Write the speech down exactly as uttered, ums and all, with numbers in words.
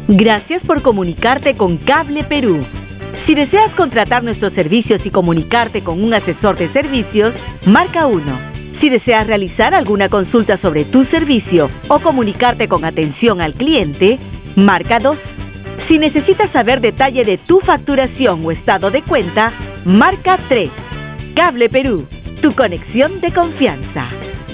Gracias por comunicarte con Cable Perú. Si deseas contratar nuestros servicios y comunicarte con un asesor de servicios, marca uno. Si deseas realizar alguna consulta sobre tu servicio o comunicarte con atención al cliente, marca dos. Si necesitas saber detalle de tu facturación o estado de cuenta, marca tres. Cable Perú, tu conexión de confianza.